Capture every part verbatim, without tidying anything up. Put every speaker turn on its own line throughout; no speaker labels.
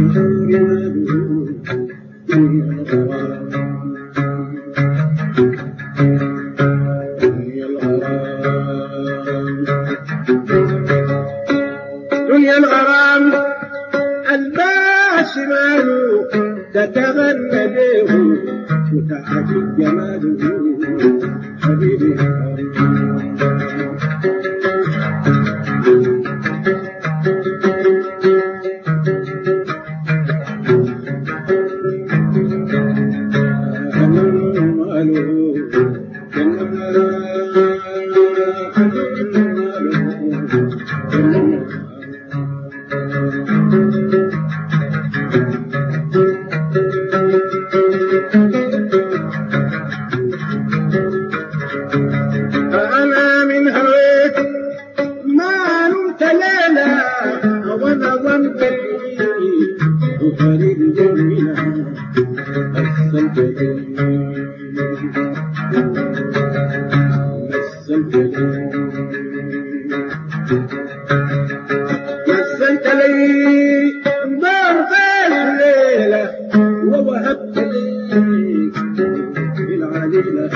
دنيا الغرام الباس ماله تتغنى به وتعجب جماله حبيبي أنا من هويت ما نمت ليلة وأنا ظنتي وفريد جميلة مثلت لي مثلت لي مثلت لي دار في الليلة ووهبت لي بالعليلة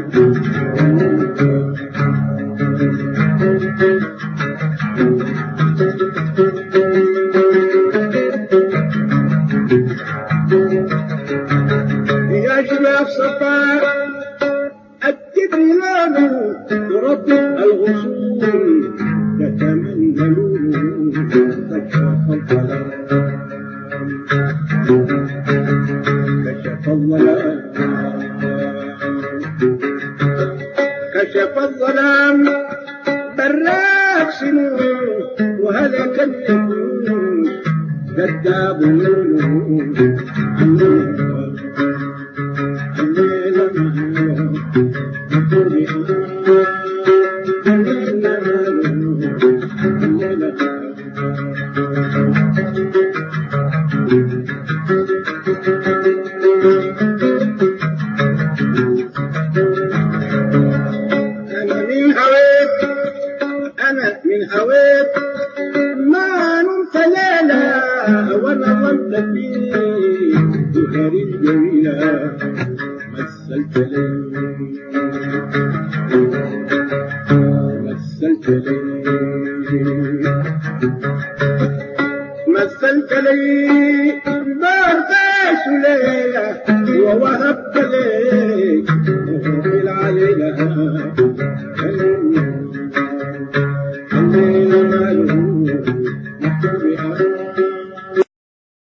يا شباب صفاء التدري لونه ردت الغصون يتمنون كشف الظلام كشف الظلام كشف الظلام براك سنون وهلك النفوس كذاب نون أنا من هويت ما نمت ليلة وأنا ظنت فيه بخير الجميلة مثلت لي مثلت لي مثلت لي دار فاش ليلة ووهبت لي بالعليلة